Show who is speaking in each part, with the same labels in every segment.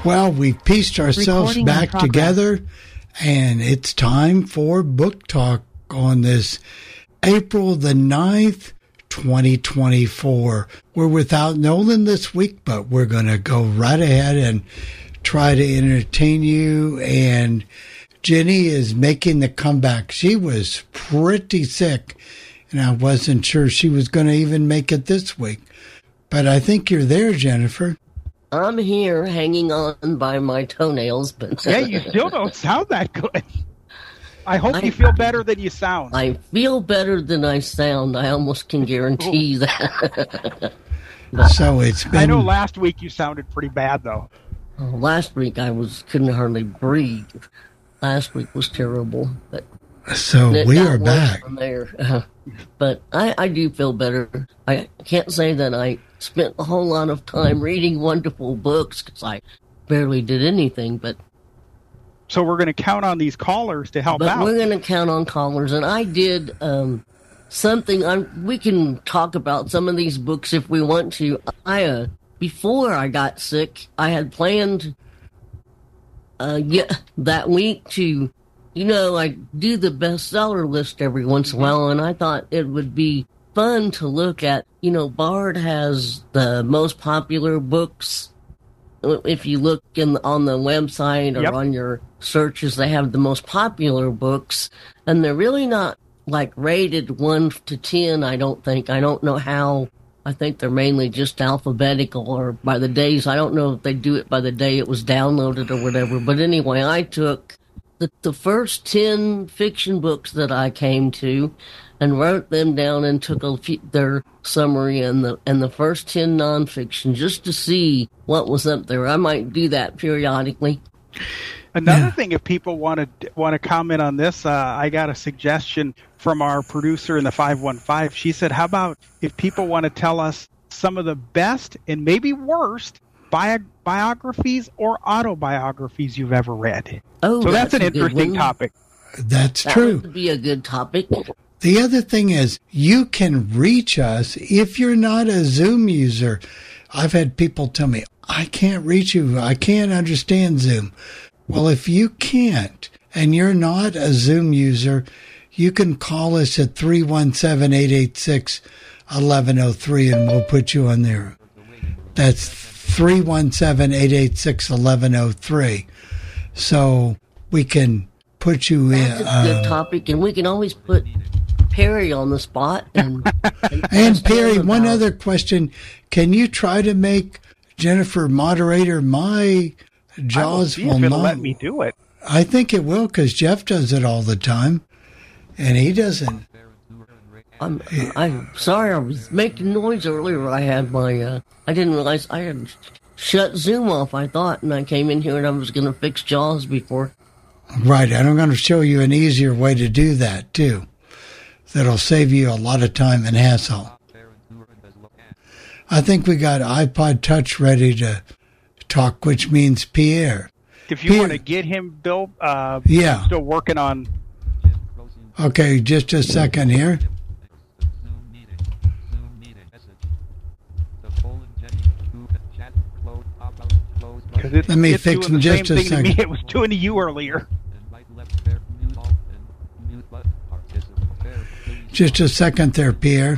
Speaker 1: Well, we've pieced ourselves back together, and it's time for book talk on this April the 9th, 2024. We're without Nolan this week, but we're going to go right ahead and try to entertain you. And Jenny is making the comeback. She was pretty sick, and I wasn't sure she was going to even make it this week. But I think you're there, Jennifer.
Speaker 2: I'm here hanging on by my toenails, but
Speaker 3: yeah, you still don't sound that good. I hope you feel better than you sound.
Speaker 2: I feel better than I sound. I almost can guarantee that.
Speaker 1: So it's been...
Speaker 3: I know last week you sounded pretty bad, though.
Speaker 2: Last week I couldn't hardly breathe. Last week was terrible, but
Speaker 1: so we are back.
Speaker 2: From there. But I do feel better. I can't say that I spent a whole lot of time reading wonderful books because I barely did anything. But
Speaker 3: so we're going to count on these callers to help out.
Speaker 2: We're going to count on callers, and I did something. We can talk about some of these books if we want to. Before I got sick, I had planned that week to. I do the bestseller list every once in a while, and I thought it would be fun to look at. Bard has the most popular books. If you look on the website or on your searches, they have the most popular books, and they're really not rated 1 to 10. I don't think. I don't know how. I think they're mainly just alphabetical or by the days. I don't know if they do it by the day it was downloaded or whatever. But anyway, I took the first 10 fiction books that I came to and wrote them down and took their summary and the first 10 nonfiction just to see what was up there. I might do that periodically.
Speaker 3: Another thing, if people want to comment on this, I got a suggestion from our producer in the 515. She said, how about if people want to tell us some of the best and maybe worst biographies or autobiographies you've ever read?
Speaker 2: Oh,
Speaker 3: so that's an interesting topic.
Speaker 1: That's true.
Speaker 2: That would be a good topic.
Speaker 1: The other thing is, you can reach us if you're not a Zoom user. I've had people tell me, I can't reach you. I can't understand Zoom. Well, if you can't and you're not a Zoom user, you can call us at 317-886-1103 and we'll put you on there. That's 317-886-1103. So we can put you in.
Speaker 2: That's a good topic, and we can always put Perry on the spot. And
Speaker 1: Perry, one other question. Can you try to make Jennifer moderator? My Jaws will
Speaker 3: not
Speaker 1: let
Speaker 3: me do it.
Speaker 1: I think it will, because Jeff does it all the time, and he doesn't.
Speaker 2: I'm sorry, I was making noise earlier. I had my, I didn't realize I had shut Zoom off, I thought, and I came in here and I was going to fix Jaws before.
Speaker 1: Right, and I'm going to show you an easier way to do that, too. That'll save you a lot of time and hassle. I think we got iPod Touch ready to talk, which means Pierre.
Speaker 3: If you want to get him, Bill, I'm still working on...
Speaker 1: Okay, just a second here. Let me fix him just a second.
Speaker 3: It was doing to you earlier.
Speaker 1: Just a second there, Pierre.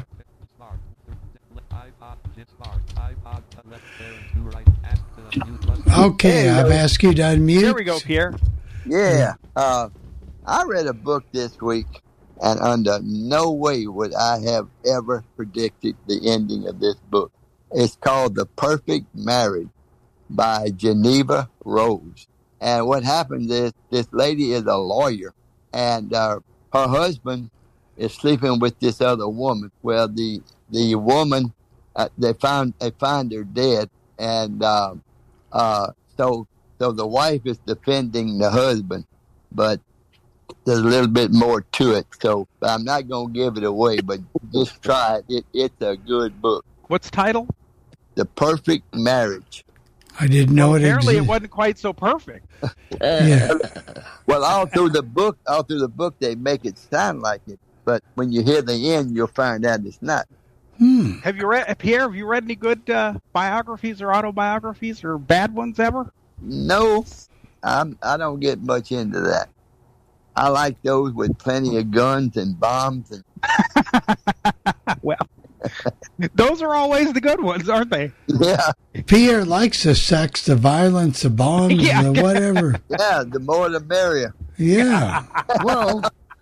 Speaker 1: Okay, I've asked you to unmute.
Speaker 3: There we go, Pierre.
Speaker 4: Yeah. I read a book this week, and under no way would I have ever predicted the ending of this book. It's called The Perfect Marriage by Geneva Rose. And what happened is this lady is a lawyer, and her husband is sleeping with this other woman. Well, the woman, they find her dead, and so the wife is defending the husband, but there's a little bit more to it. So I'm not going to give it away, but just try it. It's a good book.
Speaker 3: What's the title?
Speaker 4: The Perfect Marriage.
Speaker 1: I didn't know it existed.
Speaker 3: Apparently, it wasn't quite so perfect.
Speaker 1: Yeah.
Speaker 4: Well, all through the book, they make it sound like it, but when you hear the end, you'll find out it's not.
Speaker 3: Have you read, Pierre? Have you read any good biographies or autobiographies or bad ones ever?
Speaker 4: No, I don't get much into that. I like those with plenty of guns and bombs. And
Speaker 3: well, those are always the good ones, aren't they?
Speaker 4: Yeah.
Speaker 1: Pierre likes the sex, the violence, the bombs, the whatever.
Speaker 4: Yeah, the more the merrier.
Speaker 1: Yeah.
Speaker 2: Well,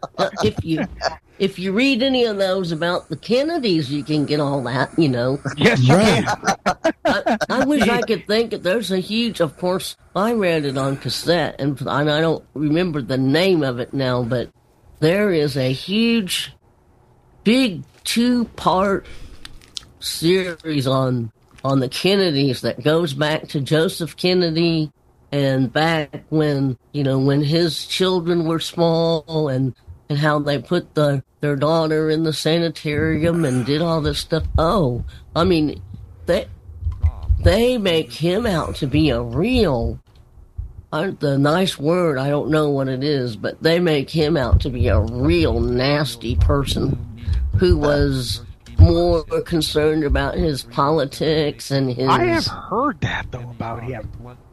Speaker 2: if you read any of those about the Kennedys, you can get all that, you know.
Speaker 3: Yes, you
Speaker 1: Right.
Speaker 3: can.
Speaker 2: I wish I could think that there's a huge, of course, I read it on cassette, and I don't remember the name of it now, but there is a huge, big 2-part series on the Kennedys that goes back to Joseph Kennedy and back when, you know, when his children were small and how they put their daughter in the sanitarium and did all this stuff. Oh, I mean, they make him out to be a real, the nice word, I don't know what it is, but they make him out to be a real nasty person who was more concerned about his politics and his...
Speaker 3: I have heard that, though, about him.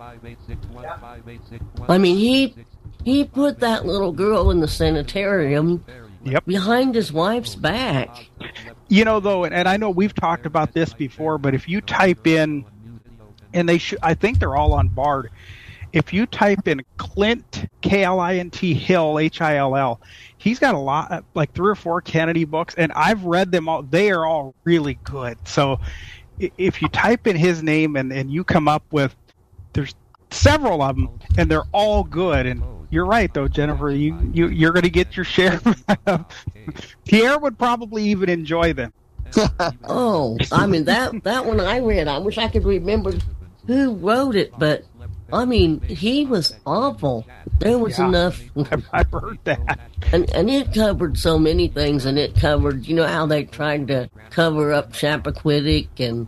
Speaker 2: I mean, he put that little girl in the sanitarium behind his wife's back.
Speaker 3: You know, though, and I know we've talked about this before, but if you type in, and I think they're all on Bard, if you type in Clint, Klint Hill, Hill, he's got a lot, like 3 or 4 Kennedy books, and I've read them all. They are all really good. So if you type in his name and you come up with, there's several of them, and they're all good. And you're right, though, Jennifer. You're going to get your share. Pierre would probably even enjoy them.
Speaker 2: Oh, I mean, that one I read, I wish I could remember who wrote it, but I mean, he was awful. There was enough.
Speaker 3: I've heard that.
Speaker 2: And it covered so many things, and it covered, you know, how they tried to cover up Chappaquiddick, and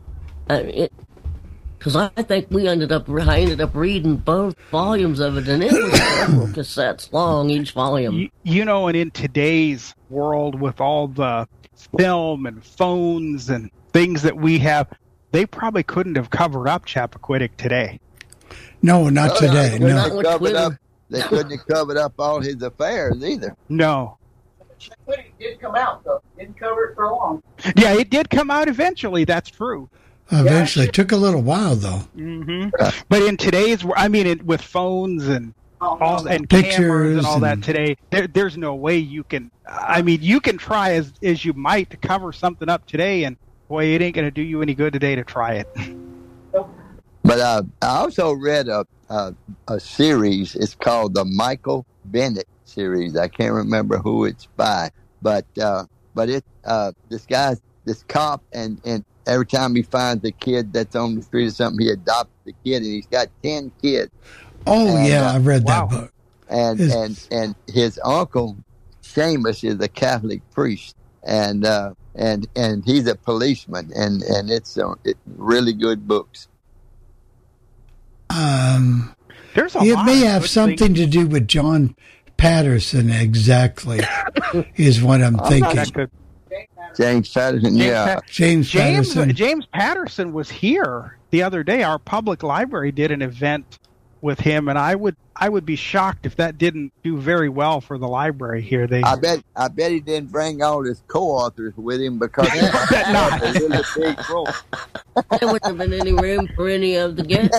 Speaker 2: because I think I ended up reading both volumes of it, and it was several cassettes long, each volume.
Speaker 3: You know, and in today's world with all the film and phones and things that we have, they probably couldn't have covered up Chappaquiddick today.
Speaker 1: No, not today. No.
Speaker 4: They couldn't have covered up all his affairs either.
Speaker 3: No.
Speaker 5: Chappaquiddick did come out, though. Didn't cover it for long.
Speaker 3: Yeah, it did come out eventually. That's true.
Speaker 1: Eventually. It took a little while, though.
Speaker 3: Mm-hmm. But in today's, I mean, with phones and and
Speaker 1: pictures
Speaker 3: cameras and all that today, there's no way you can. I mean, you can try as you might to cover something up today, and boy, it ain't going to do you any good today to try it.
Speaker 4: But I also read a series. It's called the Michael Bennett series. I can't remember who it's by, but it this cop, and every time he finds a kid that's on the street or something, he adopts the kid, and he's got 10 kids.
Speaker 1: Oh, I've read that book.
Speaker 4: And his uncle Seamus is a Catholic priest, and he's a policeman, and it's really good books.
Speaker 3: There's a
Speaker 1: it
Speaker 3: lot
Speaker 1: may
Speaker 3: of
Speaker 1: have
Speaker 3: good
Speaker 1: something to do with John Patterson, exactly, is what I'm thinking.
Speaker 4: James Patterson,
Speaker 1: James Patterson.
Speaker 3: James Patterson was here the other day. Our public library did an event with him, and I would be shocked if that didn't do very well for the library here. I
Speaker 4: bet he didn't bring all his co-authors with him because
Speaker 3: not.
Speaker 4: a really big role.
Speaker 2: There wouldn't have been any room for any of the guests.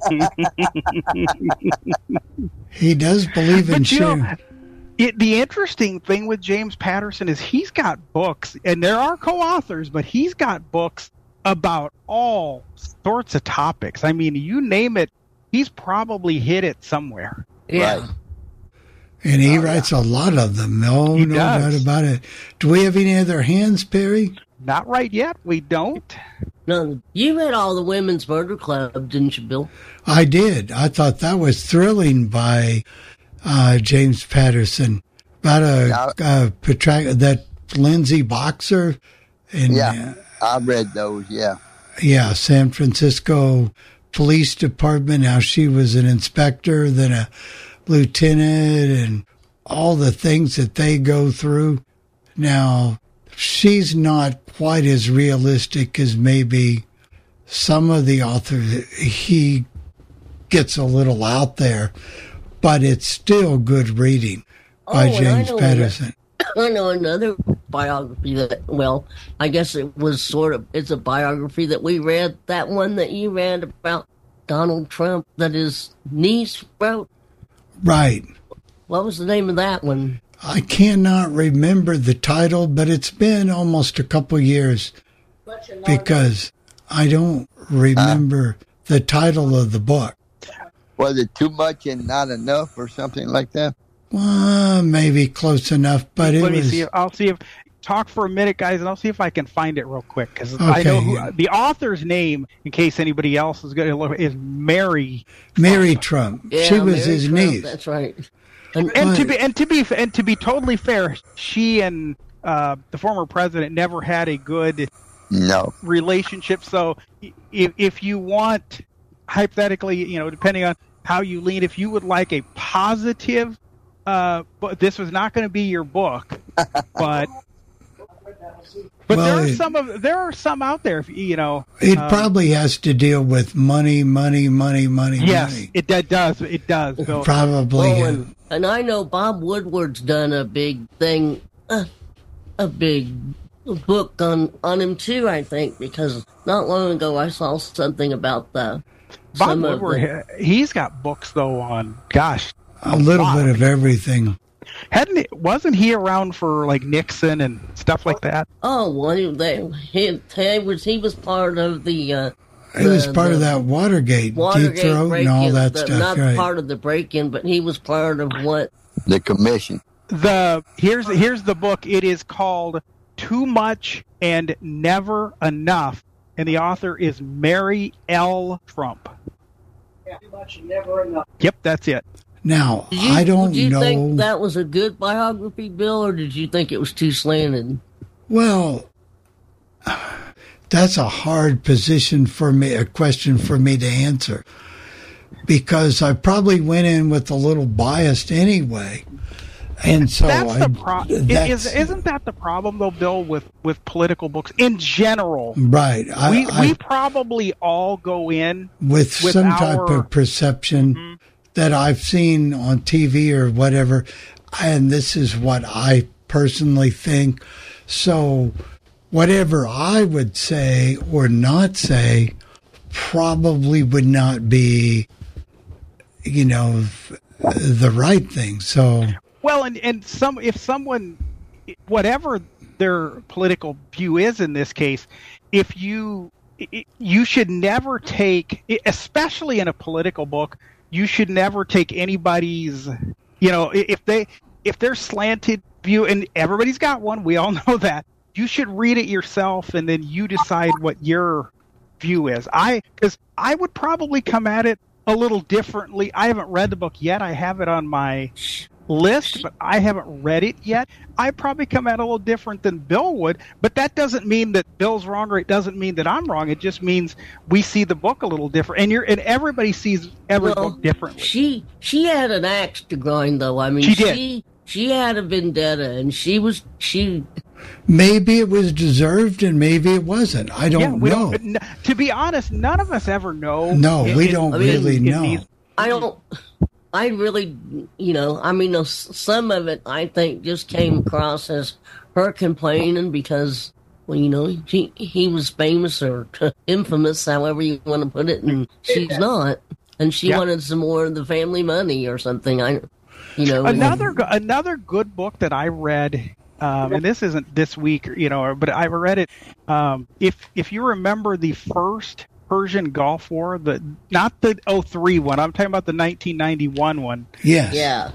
Speaker 1: He does believe in sharing.
Speaker 3: The interesting thing with James Patterson is he's got books, and there are co-authors, but he's got books about all sorts of topics. I mean, you name it, he's probably hit it somewhere.
Speaker 2: Yeah.
Speaker 4: Right.
Speaker 1: And he writes a lot of them. No doubt about it. Do we have any other hands, Perry?
Speaker 3: Not right yet. We don't.
Speaker 2: No, you read all the Women's Murder Club, didn't you, Bill?
Speaker 1: I did. I thought that was thrilling by James Patterson. About that Lindsay Boxer. And,
Speaker 4: I read those,
Speaker 1: Yeah, San Francisco Police Department, how she was an inspector, then a lieutenant, and all the things that they go through. Now, she's not quite as realistic as maybe some of the authors. He gets a little out there, but it's still good reading by James Patterson.
Speaker 2: I know another biography that, well, I guess it was it's a biography that we read, that one that you read about Donald Trump that his niece wrote.
Speaker 1: Right.
Speaker 2: What was the name of that one?
Speaker 1: I cannot remember the title, but it's been almost a couple years because I don't remember the title of the book.
Speaker 4: Was it Too Much and Not Enough or something like that?
Speaker 1: Well, maybe close enough, but
Speaker 3: Let me see. I'll see if talk for a minute, guys, and I'll see if I can find it real quick because I know the author's name. In case anybody else is going to look, is Mary
Speaker 1: Trump.
Speaker 2: Yeah,
Speaker 1: she was
Speaker 2: Mary
Speaker 1: his
Speaker 2: Trump,
Speaker 1: niece.
Speaker 2: That's right.
Speaker 3: And to be totally fair, she and the former president never had a good relationship. So if you want, hypothetically, depending on how you lean, if you would like a positive. But this was not going to be your book, but well, there are some out there,
Speaker 1: It probably has to deal with money.
Speaker 3: Yes,
Speaker 1: money.
Speaker 3: It does. So,
Speaker 1: Probably.
Speaker 2: And I know Bob Woodward's done a big thing, a big book on him too, I think, because not long ago I saw something about
Speaker 3: Bob Woodward. He's got books though on, gosh.
Speaker 1: A little bit of everything.
Speaker 3: Wasn't he around for like Nixon and stuff like that?
Speaker 2: Oh, well, he was part of the.
Speaker 1: He was part of that Watergate deep throat and all that stuff.
Speaker 2: Not
Speaker 1: right.
Speaker 2: part of the break-in, but he was part of what?
Speaker 4: The commission.
Speaker 3: Here's the book. It is called Too Much and Never Enough, and the author is Mary L. Trump.
Speaker 5: Yeah, Too Much and Never Enough.
Speaker 3: Yep, that's it.
Speaker 1: Now, I don't know.
Speaker 2: Did you think that was a good biography, Bill, or did you think it was too slanted?
Speaker 1: Well, that's a hard question for me to answer, because I probably went in with a little biased anyway. And so
Speaker 3: isn't that the problem, though, Bill, with political books in general?
Speaker 1: Right.
Speaker 3: We probably all go in
Speaker 1: with some type of perception that I've seen on TV or whatever, and this is what I personally think. So whatever I would say or not say probably would not be, the right thing. So
Speaker 3: well, and if someone, whatever their political view is in this case, if you should never take, especially in a political book, you should never take anybody's, if they're slanted view, and everybody's got one, we all know that, you should read it yourself and then you decide what your view is. Because I would probably come at it a little differently. I haven't read the book yet. I have it on my list, but I haven't read it yet. I probably come at it a little different than Bill would, but that doesn't mean that Bill's wrong, or it doesn't mean that I'm wrong. It just means we see the book a little different, and everybody sees every book differently.
Speaker 2: She had an axe to grind, though. I mean,
Speaker 3: she did.
Speaker 2: She had a vendetta, and she.
Speaker 1: Maybe it was deserved, and maybe it wasn't. I don't know.
Speaker 3: To be honest, none of us ever know.
Speaker 1: No, we don't really know.
Speaker 2: I really, some of it I think just came across as her complaining because, he was famous or infamous, however you want to put it, and she's not, and she wanted some more of the family money or something.
Speaker 3: Another good book that I read, and this isn't this week, but I read it. If you remember the first Persian Gulf War, not the 2003 one. I'm talking about the 1991 one.
Speaker 1: Yes.
Speaker 2: Yeah.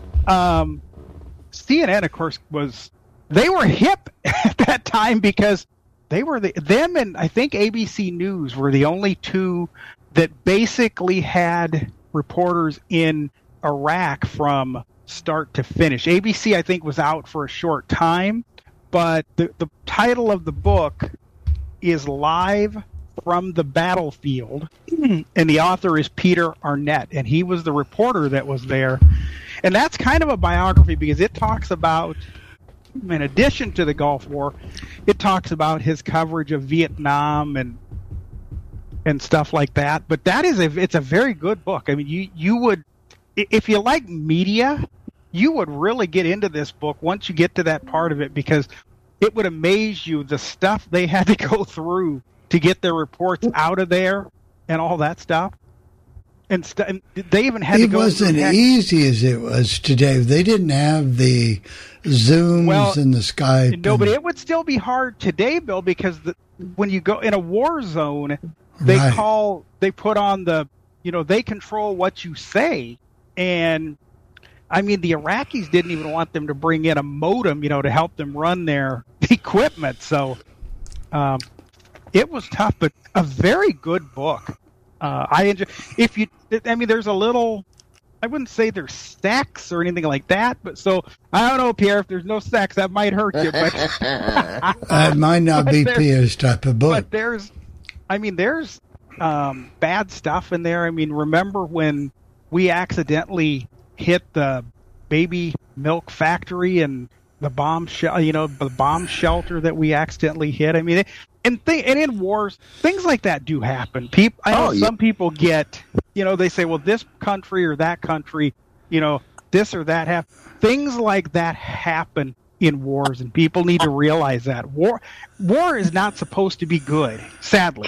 Speaker 3: CNN, of course, they were hip at that time because they were them and I think ABC News were the only two that basically had reporters in Iraq from start to finish. ABC, I think, was out for a short time, but the title of the book is Live from the Battlefield, and the author is Peter Arnett, and he was the reporter that was there. And that's kind of a biography because it talks about, in addition to the Gulf War, it talks about his coverage of Vietnam and and stuff like that. But it's a very good book. I mean, you would, if you like media, you would really get into this book once you get to that part of it, because it would amaze you the stuff they had to go through to get their reports out of there and all that stuff. And they even had to go.
Speaker 1: It wasn't easy as it was today. They didn't have the Zooms and the Skype.
Speaker 3: No, but it would still be hard today, Bill, because when you go in a war zone, they put on the, they control what you say. And I mean, the Iraqis didn't even want them to bring in a modem, to help them run their equipment. So it was tough, but a very good book. I enjoy. There's a little. I wouldn't say there's sex or anything like that, but so I don't know, Pierre. If there's no sex, that might hurt you. But
Speaker 1: it might not be Pierre's type of book.
Speaker 3: But there's bad stuff in there. I mean, remember when we accidentally hit the baby milk factory and the bomb the bomb shelter that we accidentally hit? I mean, and in wars, things like that do happen. I know some people get, they say, well, this country or that country, this or that happen. Things like that happen in wars, and people need to realize that war is not supposed to be good, sadly.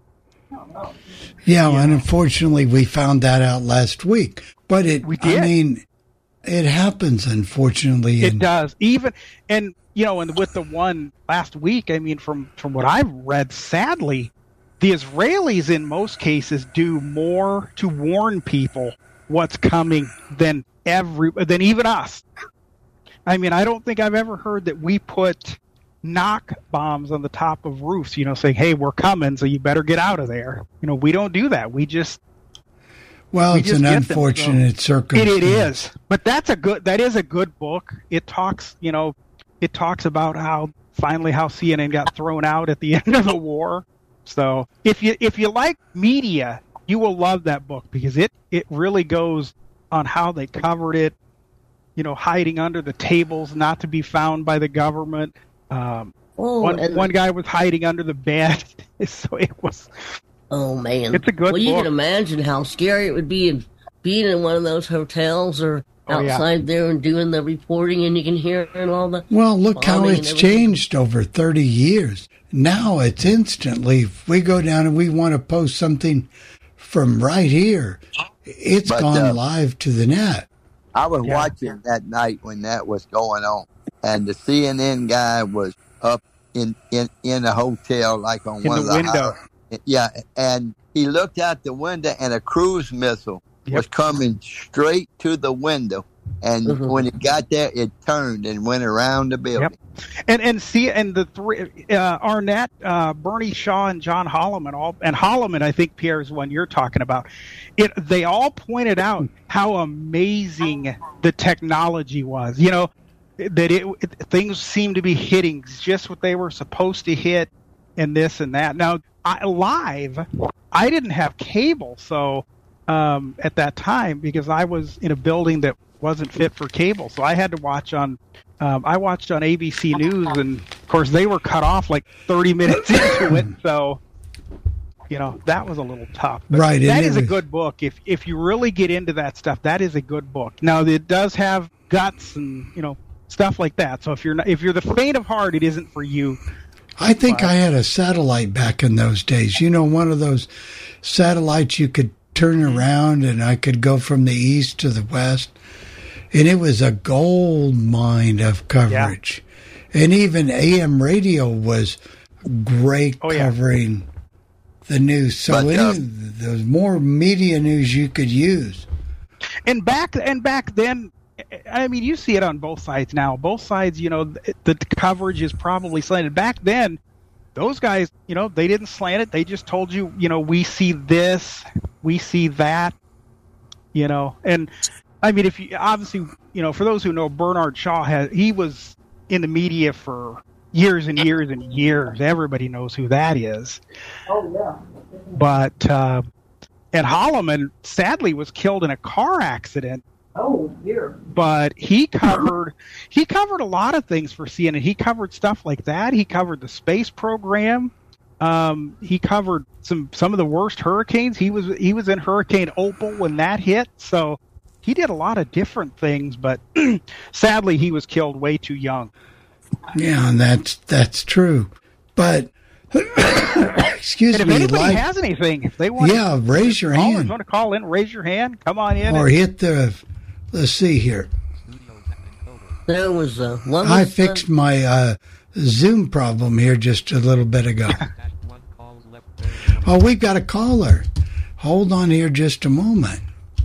Speaker 1: Yeah, and unfortunately, we found that out last week. But it happens, unfortunately.
Speaker 3: It does. And with the one last week, I mean, from what I've read, sadly, the Israelis in most cases do more to warn people what's coming than even us. I mean, I don't think I've ever heard that we put knock bombs on the top of roofs, saying, hey, we're coming, so you better get out of there. We don't do that. We just...
Speaker 1: Well, it's an unfortunate circumstance.
Speaker 3: It is. But that is a good book. It talks, it talks about how CNN got thrown out at the end of the war. So if you like media, you will love that book, because it really goes on how they covered it, hiding under the tables, not to be found by the government. One guy was hiding under the bed. So it was...
Speaker 2: Oh, man.
Speaker 3: It's a good book.
Speaker 2: You can imagine how scary it would be being in one of those hotels or outside there and doing the reporting, and you can hear and all the...
Speaker 1: Well, look how it's changed over 30 years. Now it's instantly, if we go down and we want to post something from right here, it's gone live to the net.
Speaker 4: I was watching that night when that was going on, and the CNN guy was up in a hotel, like on one of the
Speaker 3: window.
Speaker 4: Yeah, and he looked out the window, and a cruise missile was coming straight to the window. And when it got there, it turned and went around the building.
Speaker 3: Yep. And the three, Arnett, Bernie Shaw, and John Holloman, and Holloman, I think, Pierre, is one you're talking about. They all pointed out how amazing the technology was. That things seemed to be hitting just what they were supposed to hit, and this and that. Now, I didn't have cable, so at that time, because I was in a building that wasn't fit for cable, so I had to watch on. I watched on ABC News, and of course they were cut off like 30 minutes into it. So, that was a little tough. But
Speaker 1: right,
Speaker 3: that is a good book. If you really get into that stuff, that is a good book. Now it does have guts and stuff like that. So if you're the faint of heart, it isn't for you.
Speaker 1: I think I had a satellite back in those days. One of those satellites you could turn around, and I could go from the east to the west. And it was a gold mine of coverage. Yeah. And even AM radio was great covering the news. So there's more media news you could use.
Speaker 3: And back then, I mean, you see it on both sides now. Both sides, the coverage is probably slanted. Back then, those guys, they didn't slant it. They just told you, we see this, we see that, And, I mean, if you obviously, for those who know, Bernard Shaw he was in the media for years and years and years. Everybody knows who that is.
Speaker 5: Oh, yeah.
Speaker 3: But, and Holloman, sadly, was killed in a car accident.
Speaker 5: Oh, dear.
Speaker 3: But he covered a lot of things for CNN. He covered stuff like that. He covered the space program. He covered some of the worst hurricanes. He was in Hurricane Opal when that hit, so he did a lot of different things. But sadly, he was killed way too young.
Speaker 1: Yeah, and that's true. But excuse
Speaker 3: and
Speaker 1: me,
Speaker 3: if anybody has anything, if they want,
Speaker 1: raise your hand.
Speaker 3: Want to call in? Raise your hand. Come on in.
Speaker 1: Or hit the. Let's see here.
Speaker 2: There was
Speaker 1: I fixed my Zoom problem here just a little bit ago. Oh, we've got a caller. Hold on here just a moment.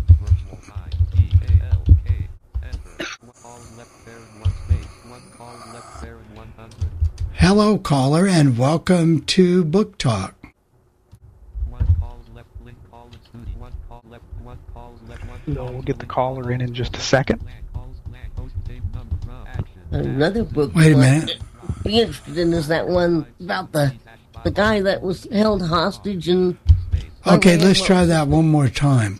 Speaker 1: Hello, caller, and welcome to Book Talk.
Speaker 3: We'll get the caller in just a second.
Speaker 2: Another book.
Speaker 1: Wait a minute.
Speaker 2: Be interested in is that one about the guy that was held hostage and.
Speaker 1: Okay, let's try that one more time.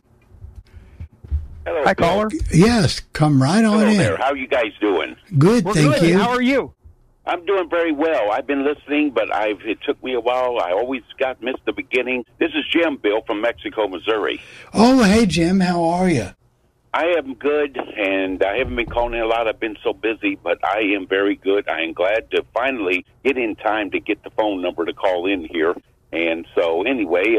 Speaker 6: Hello,
Speaker 3: Hi,
Speaker 6: Bill.
Speaker 3: caller.
Speaker 1: Yes, come right on
Speaker 6: Hello
Speaker 1: in.
Speaker 6: there. How are you guys doing?
Speaker 1: Good,
Speaker 3: We're
Speaker 1: thank
Speaker 3: good.
Speaker 1: you.
Speaker 3: How are you?
Speaker 6: I'm doing very well. I've been listening, but it took me a while. I always missed the beginning. This is Jim, Bill, from Mexico, Missouri.
Speaker 1: Oh, hey, Jim, how are you?
Speaker 6: I am good, and I haven't been calling in a lot. I've been so busy, but I am very good. I am glad to finally get in time to get the phone number to call in here. And so, anyway,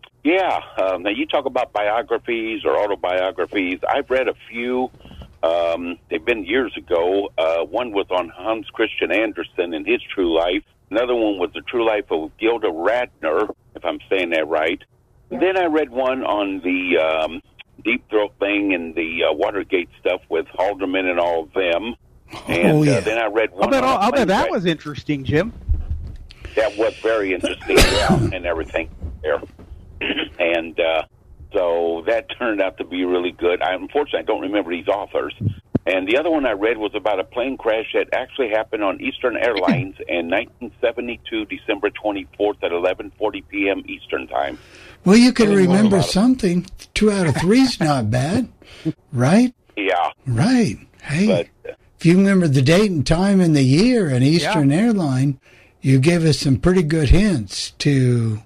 Speaker 6: now you talk about biographies or autobiographies. I've read a few. They've been years ago. One was on Hans Christian Andersen and his true life. Another one was the true life of Gilda Radner, if I'm saying that right. Yeah. Then I read one on the Deep Throat thing and the Watergate stuff with Haldeman and all of them. And then I read one.
Speaker 3: I'll bet that was interesting, Jim.
Speaker 6: That was very interesting, yeah, and everything there. And so that turned out to be really good. Unfortunately, I don't remember these authors. And the other one I read was about a plane crash that actually happened on Eastern Airlines in 1972, December 24th at 11:40 p.m. Eastern Time.
Speaker 1: Well, you can remember something. 2 out of 3 is not bad, right?
Speaker 6: Yeah.
Speaker 1: Right. Hey, if you remember the date and time and the year and Eastern Airline, you gave us some pretty good hints to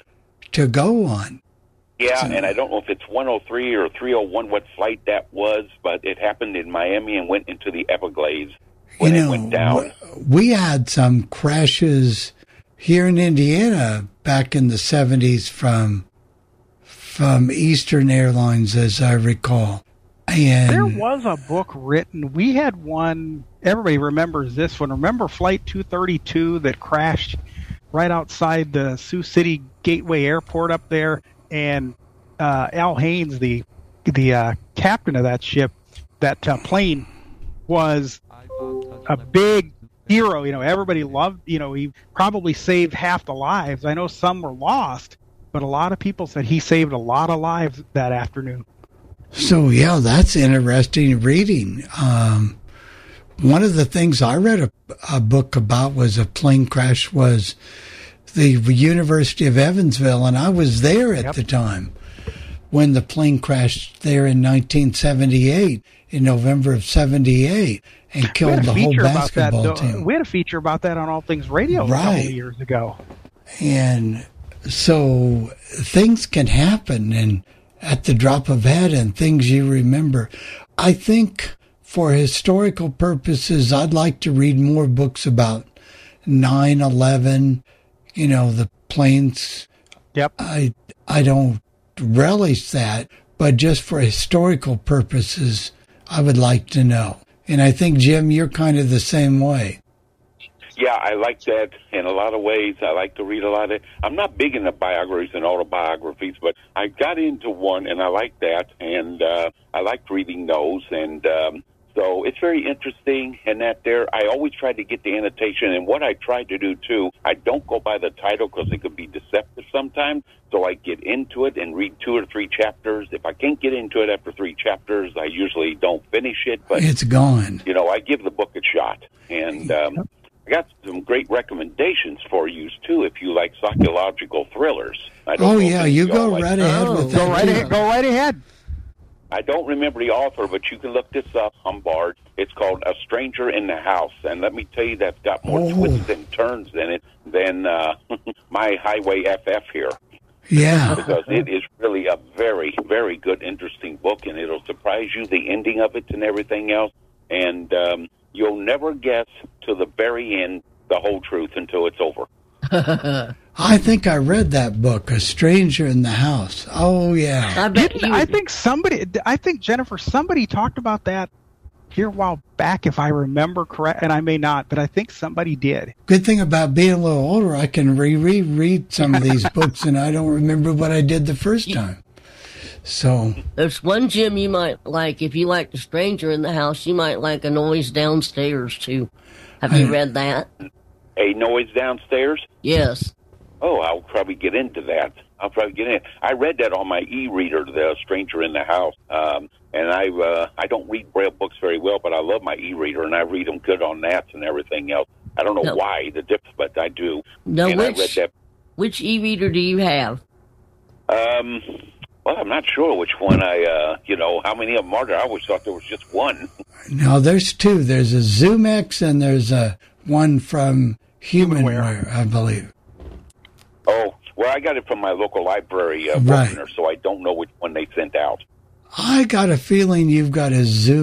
Speaker 1: go on.
Speaker 6: Yeah, and I don't know if it's 103 or 301 what flight that was, but it happened in Miami and went into the Everglades when it went down.
Speaker 1: We had some crashes here in Indiana back in the 70s from Eastern Airlines, as I recall. And
Speaker 3: there was a book written. We had one. Everybody remembers this one. Remember Flight 232 that crashed right outside the Sioux City Gateway Airport up there? And Al Haynes, the captain of that ship, that plane, was a big hero. You know, everybody loved. You know, he probably saved half the lives. I know some were lost, but a lot of people said he saved a lot of lives that afternoon.
Speaker 1: So yeah, that's interesting reading. One of the things I read a book about was a plane crash was the University of Evansville, and I was there at the time when the plane crashed there in 1978, in November of 78, and killed the whole basketball team.
Speaker 3: We had a feature about that on All Things Radio a couple of years ago.
Speaker 1: And so things can happen and at the drop of a hat and things you remember. I think for historical purposes, I'd like to read more books about 9/11, you know, the planes.
Speaker 3: Yep.
Speaker 1: I don't relish that, but just for historical purposes, I would like to know. And I think, Jim, you're kind of the same way.
Speaker 6: Yeah, I like that in a lot of ways. I like to read a lot of it. I'm not big into biographies and autobiographies, but I got into one, and I like that, and I liked reading those, and so it's very interesting in that there. I always try to get the annotation, and what I try to do, too, I don't go by the title because it could be deceptive sometimes, so I get into it and read 2 or 3 chapters. If I can't get into it after 3 chapters, I usually don't finish it, but
Speaker 1: it's gone.
Speaker 6: You know, I give the book a shot, and I got some great recommendations for you, too, if you like psychological thrillers.
Speaker 1: You go right ahead with that.
Speaker 3: Go right ahead.
Speaker 6: I don't remember the author, but you can look this up on Bard. It's called A Stranger in the House. And let me tell you, that's got more twists and turns in it than my Highway FF here.
Speaker 1: Yeah.
Speaker 6: Because it is really a very, very good, interesting book, and it'll surprise you, the ending of it and everything else. And you'll never guess to the very end the whole truth until it's over.
Speaker 1: I think I read that book, A Stranger in the House. Oh, yeah.
Speaker 3: I think, Jennifer, somebody talked about that here a while back, if I remember correct, and I may not, but I think somebody did.
Speaker 1: Good thing about being a little older, I can reread some of these books, and I don't remember what I did the first time. So
Speaker 2: there's one, Jim, you might like. If you like The Stranger in the House, you might like A Noise Downstairs, too. Have you read that?
Speaker 6: A Noise Downstairs?
Speaker 2: Yes.
Speaker 6: Oh, I'll probably get into that. I read that on my e-reader, The Stranger in the House. And I don't read Braille books very well, but I love my e-reader, and I read them good on that and everything else. I don't know why, the difference, but I do.
Speaker 2: No,
Speaker 6: and I read that.
Speaker 2: Which e-reader do you have?
Speaker 6: Well, I'm not sure which one how many of them are there? I always thought there was just one.
Speaker 1: No, there's two. There's a ZoomX, and there's one from Humanware, I believe.
Speaker 6: Oh, well, I got it from my local library,
Speaker 1: right.
Speaker 6: So I don't know which one they sent out.
Speaker 1: I got a feeling you've got a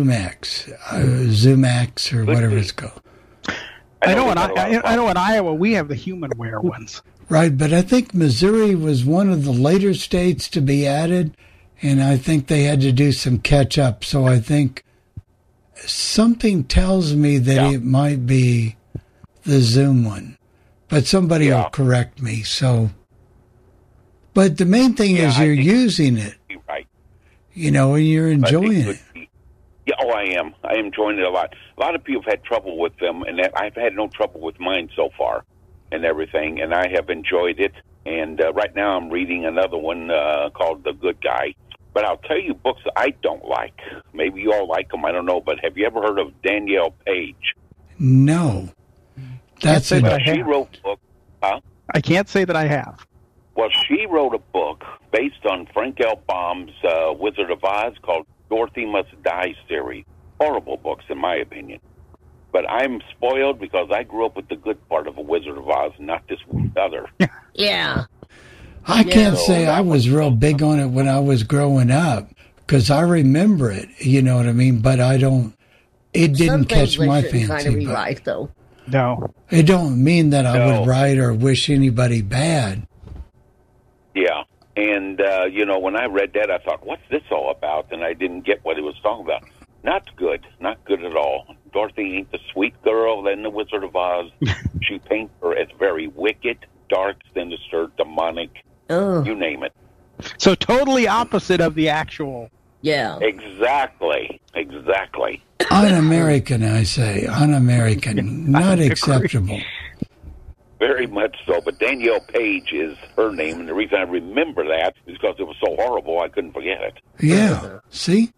Speaker 1: ZoomX or whatever it's called.
Speaker 3: I know in Iowa we have the Humanware ones.
Speaker 1: Right, but I think Missouri was one of the later states to be added, and I think they had to do some catch up. So I think something tells me that it might be the Zoom one, but somebody will correct me. So, but the main thing is you're using it.
Speaker 6: Right.
Speaker 1: You know, and you're enjoying it.
Speaker 6: Yeah, I am. I am enjoying it a lot. A lot of people have had trouble with them, and I've had no trouble with mine so far and everything, and I have enjoyed it. And right now I'm reading another one called The Good Guy. But I'll tell you books that I don't like. Maybe you all like them, I don't know. But have you ever heard of Danielle Page?
Speaker 1: No. That's it.
Speaker 6: She wrote a book. Huh?
Speaker 3: I can't say that I have.
Speaker 6: Well, she wrote a book based on Frank L. Baum's Wizard of Oz called Dorothy Must Die series. Horrible books, in my opinion. But I'm spoiled because I grew up with the good part of a Wizard of Oz, not this other.
Speaker 2: Yeah.
Speaker 1: I can't say I was real big on it when I was growing up because I remember it, you know what I mean? But it didn't catch my fancy.
Speaker 2: Kind of rewrite, though.
Speaker 3: No.
Speaker 1: It don't mean that I would write or wish anybody bad.
Speaker 6: Yeah. And, when I read that, I thought, what's this all about? And I didn't get what it was talking about. Not good. Not good at all. Dorothy ain't the sweet girl in the Wizard of Oz. She paints her as very wicked, dark, sinister, demonic, you name it.
Speaker 3: So totally opposite of the actual.
Speaker 2: Yeah.
Speaker 6: Exactly.
Speaker 1: Un-American, I say. Un-American. Not acceptable.
Speaker 6: Very much so. But Danielle Page is her name, and the reason I remember that is because it was so horrible I couldn't forget it.
Speaker 1: Yeah. See?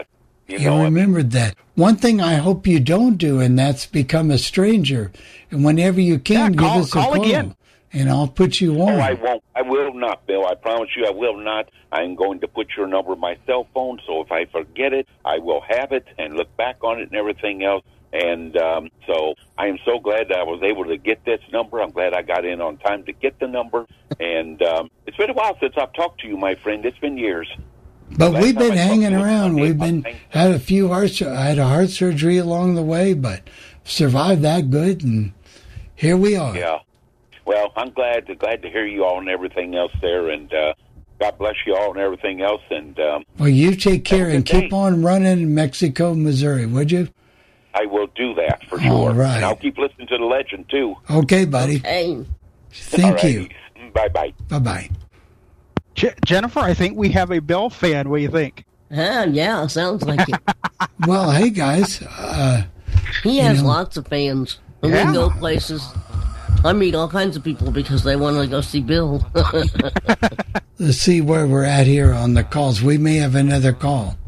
Speaker 1: You remembered that. One thing I hope you don't do, and that's become a stranger. And whenever you can, give us a call. Again. And I'll put you on.
Speaker 6: Oh, I won't. I will not, Bill. I promise you I will not. I'm going to put your number in my cell phone, so if I forget it, I will have it and look back on it and everything else. And so I am so glad that I was able to get this number. I'm glad I got in on time to get the number. And it's been a while since I've talked to you, my friend. It's been years.
Speaker 1: But we've been hanging around. We've been had a few I had a heart surgery along the way, but survived that good, and here we are.
Speaker 6: Yeah. Well, I'm glad to hear you all and everything else there, and God bless you all and everything else. And
Speaker 1: well, you take care and keep on running in Mexico, Missouri, would you?
Speaker 6: I will do that for sure.
Speaker 1: All right.
Speaker 6: And I'll keep listening to the legend too.
Speaker 1: Okay, buddy.
Speaker 2: Hey.
Speaker 1: Thank you.
Speaker 6: Bye-bye.
Speaker 1: Bye-bye.
Speaker 3: Jennifer, I think we have a Bill fan. What do you think?
Speaker 2: Yeah, sounds like it.
Speaker 1: Well, hey, guys.
Speaker 2: He has lots of fans. And we go places. I meet all kinds of people because they want to go see Bill.
Speaker 1: Let's see where we're at here on the calls. We may have another call.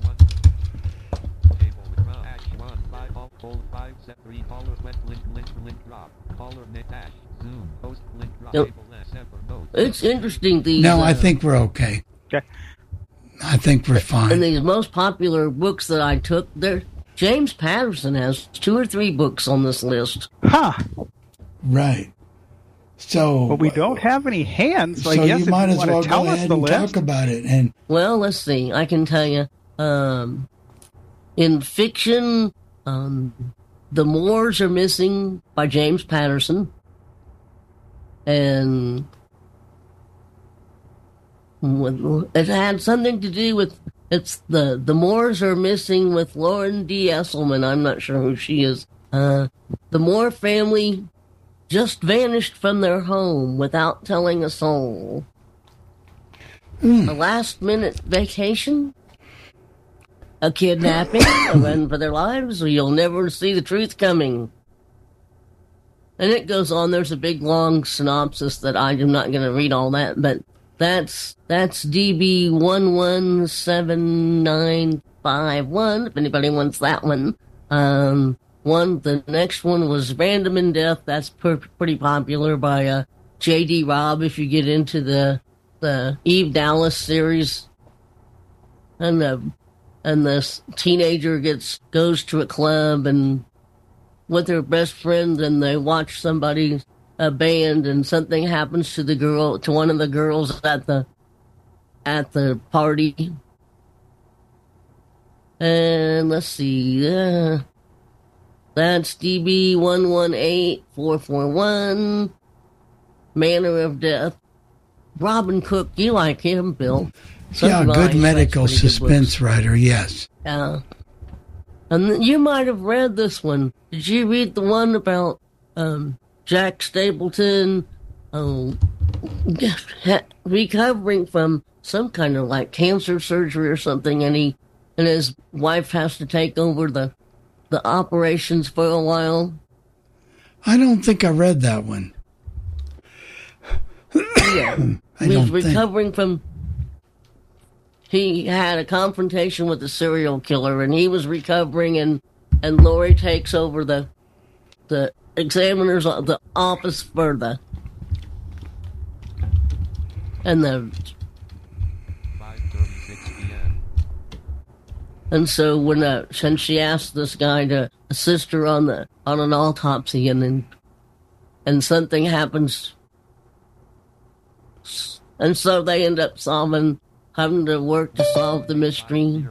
Speaker 2: No, it's interesting.
Speaker 1: No, I think we're okay.
Speaker 3: Okay.
Speaker 1: I think we're fine.
Speaker 2: And these most popular books that I took, James Patterson has 2 or 3 books on this list.
Speaker 3: Huh.
Speaker 1: Right. So,
Speaker 3: but we don't have any hands. So I guess
Speaker 1: you might as well go ahead and talk about it. And
Speaker 2: well, let's see. I can tell you. In fiction, The Moors Are Missing by James Patterson, and it had something to do with the Moors Are Missing with Lauren D. Esselman. I'm not sure who she is. The Moore family just vanished from their home without telling a soul. A last-minute vacation, a kidnapping, a run for their lives, or you'll never see the truth coming. And it goes on. There's a big, long synopsis that I'm not going to read all that, but that's DB 117951, if anybody wants that one. The next one was Random in Death. That's pretty popular by J.D. Robb, if you get into the Eve Dallas series. And this teenager goes to a club and with her best friend, and they watch a band, and something happens to one of the girls at the party. And let's see, that's DB 118441, Manner of Death. Robin Cook, you like him, Bill?
Speaker 1: Good medical suspense writer, yes.
Speaker 2: Yeah. And you might have read this one. Did you read the one about Jack Stapleton recovering from some kind of like cancer surgery or something, and his wife has to take over the operations for a while?
Speaker 1: I don't think I read that one.
Speaker 2: Yeah. He was recovering from... He had a confrontation with a serial killer, and he was recovering, and Lori takes over the examiner's the office for the
Speaker 7: 5:36 p.m.
Speaker 2: And so when she asked this guy to assist her on an autopsy, and something happens, and so they end up having to work to solve the mystery.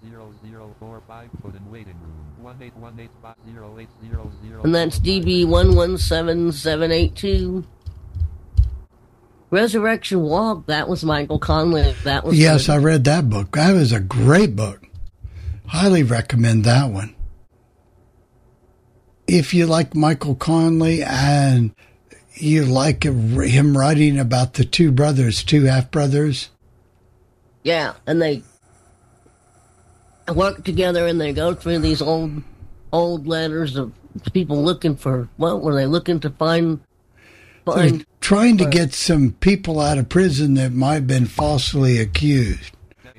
Speaker 2: And that's DB 117782. Resurrection Walk, that was Michael Conley.
Speaker 1: Yes, I read that book. That was a great book. Highly recommend that one. If you like Michael Conley and you like him writing about the two half-brothers.
Speaker 2: Yeah, and they work together, and they go through these old letters of people looking for, what were they looking to find?
Speaker 1: They're trying to get some people out of prison that might have been falsely accused.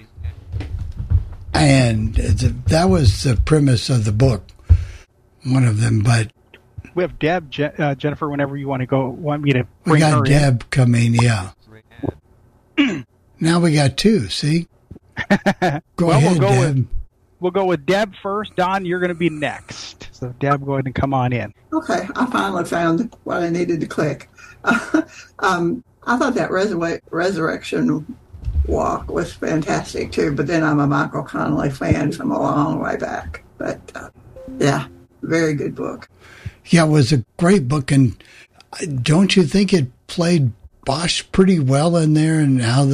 Speaker 1: And that was the premise of the book, one of them. But
Speaker 3: we have Deb, Jennifer, whenever you want me to bring her in.
Speaker 1: We got Deb coming, yeah. Now we got 2, see? Go ahead, Deb.
Speaker 3: We'll go with Deb first. Don, you're going to be next. So, Deb, go ahead and come on in.
Speaker 8: Okay, I finally found what I needed to click. I thought that Resurrection Walk was fantastic, too, but then I'm a Michael Connelly fan from a long way back. But, yeah, very good book.
Speaker 1: Yeah, it was a great book, and don't you think it played Bosch pretty well in there, and how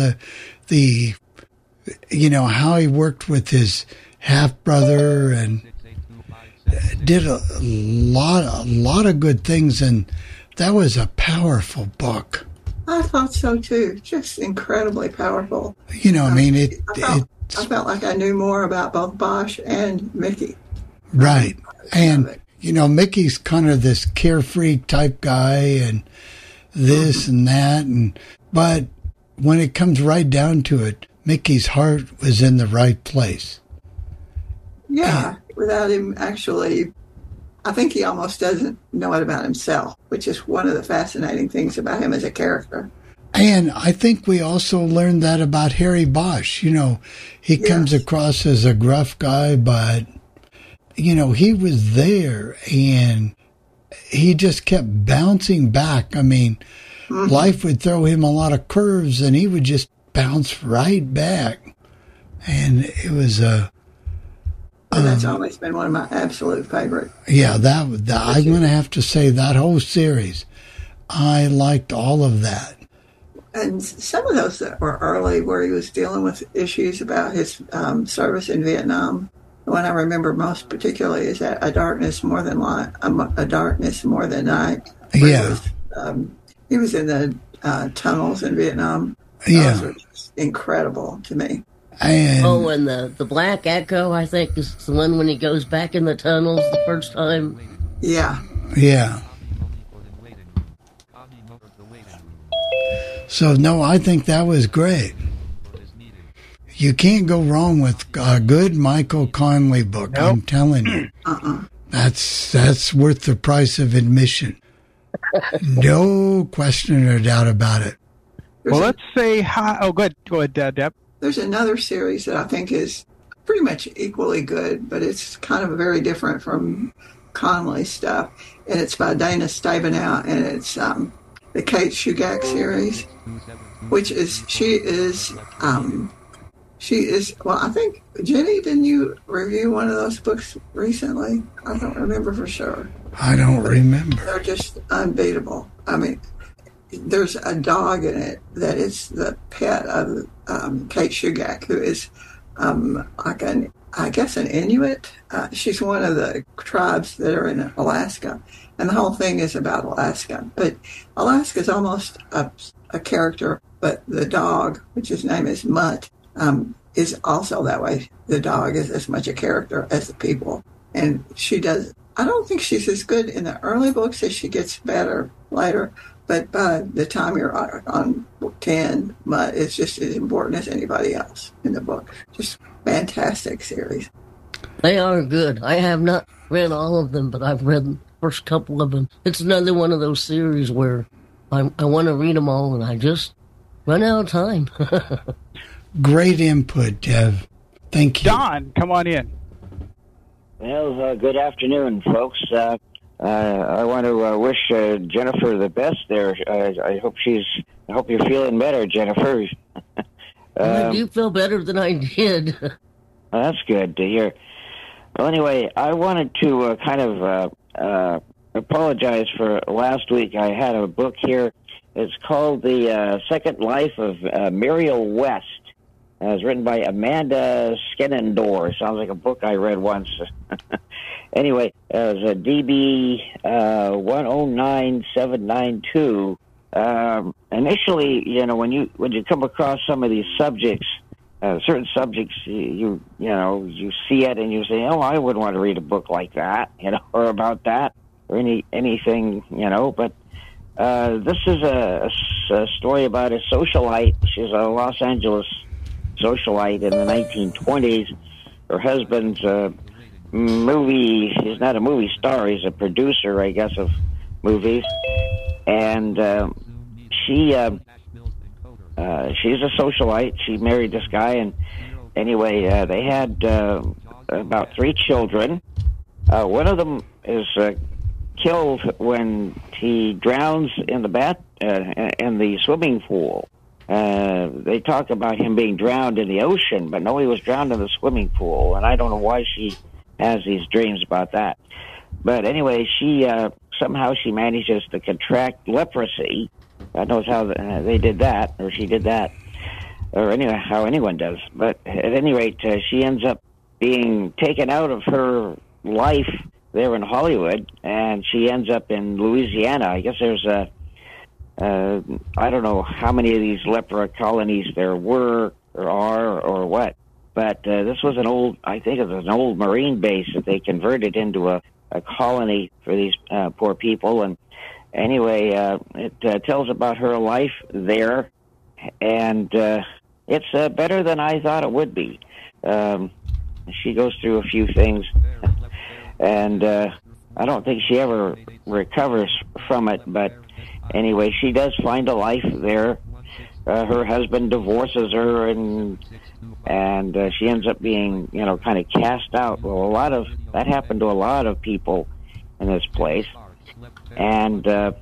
Speaker 1: how he worked with his half-brother and did a lot of good things, and that was a powerful book.
Speaker 8: I thought so too. Just incredibly powerful.
Speaker 1: I
Speaker 8: felt like I knew more about both Bosch and Mickey.
Speaker 1: Right. And Mickey's kind of this carefree type guy and this and that, but when it comes right down to it, Mickey's heart was in the right place.
Speaker 8: Yeah, without him actually, I think he almost doesn't know it about himself, which is one of the fascinating things about him as a character.
Speaker 1: And I think we also learned that about Harry Bosch. You know, he comes across as a gruff guy, but, you know, he was there and he just kept bouncing back. I mean, life would throw him a lot of curves and he would just bounce right back. And it was
Speaker 8: and that's always been one of my absolute favorite.
Speaker 1: Yeah, I'm going to have to say that whole series. I liked all of that.
Speaker 8: And some of those that were early where he was dealing with issues about his service in Vietnam. The one I remember most particularly is that A Darkness More Than Light, A Darkness More Than Night.
Speaker 1: Yeah.
Speaker 8: He was in the tunnels in Vietnam.
Speaker 1: Yeah.
Speaker 8: Those were just incredible to me.
Speaker 1: And
Speaker 2: and the Black Echo, I think, is the one when he goes back in the tunnels the first time.
Speaker 8: Yeah.
Speaker 1: Yeah. So, no, I think that was great. You can't go wrong with a good Michael Connelly book. Nope. I'm telling you. That's worth the price of admission. No question or doubt about it.
Speaker 3: Well, let's say hi. Oh, go ahead, Deb.
Speaker 8: There's another series that I think is pretty much equally good, but it's kind of very different from Connelly stuff. And it's by Dana Stabenow, and it's the Kate Shugak series, which is she is well, I think, Jenny, didn't you review one of those books recently? I don't remember for sure.
Speaker 1: I don't remember.
Speaker 8: They're just unbeatable. I mean, there's a dog in it that is the pet of Kate Shugak, who is like an Inuit. She's one of the tribes that are in Alaska, and the whole thing is about Alaska. But Alaska is almost a character, but the dog, which his name is Mutt, is also that way. The dog is as much a character as the people, and she does. I don't think she's as good in the early books as she gets better later. But by the time you're on book 10, Mutt is just as important as anybody else in the book. Just fantastic series.
Speaker 2: They are good. I have not read all of them, but I've read the first couple of them. It's another one of those series where I want to read them all, and I just run out of time.
Speaker 1: Great input, Dev. Thank you.
Speaker 3: Don, come on in.
Speaker 9: Well, good afternoon, folks. I want to wish Jennifer the best there. I hope you're feeling better, Jennifer.
Speaker 2: I do feel better than I did.
Speaker 9: That's good to hear. Well, anyway, I wanted to kind of apologize for last week. I had a book here. It's called The Second Life of Muriel West. It was written by Amanda Skenendor. Sounds like a book I read once. Anyway, it was a DB 109792. Initially, you know, when you come across some of these subjects, certain subjects, you see it and you say, oh, I wouldn't want to read a book like that, or about that, or anything, But this is a story about a socialite. She's a Los Angeles socialite in the 1920s. Her husband's he's not a movie star, he's a producer, I guess, of movies. And she's a socialite. She married this guy, and anyway, they had about 3 children. One of them is killed when he drowns in the swimming pool. They talk about him being drowned in the ocean, but no, he was drowned in the swimming pool, and I don't know why she has these dreams about that. But anyway, she somehow she manages to contract leprosy. God knows how they did that, or she did that, or anyway, how anyone does. But at any rate, she ends up being taken out of her life there in Hollywood, and she ends up in Louisiana. I guess there's I don't know how many of these leper colonies there were or are or what, but this was an old Marine base that they converted into a colony for these poor people. And anyway, it tells about her life there, and it's better than I thought it would be. She goes through a few things, and I don't think she ever recovers from it, but anyway, she does find a life there, her husband divorces her, and she ends up being, kind of cast out. Well, that happened to a lot of people in this place, and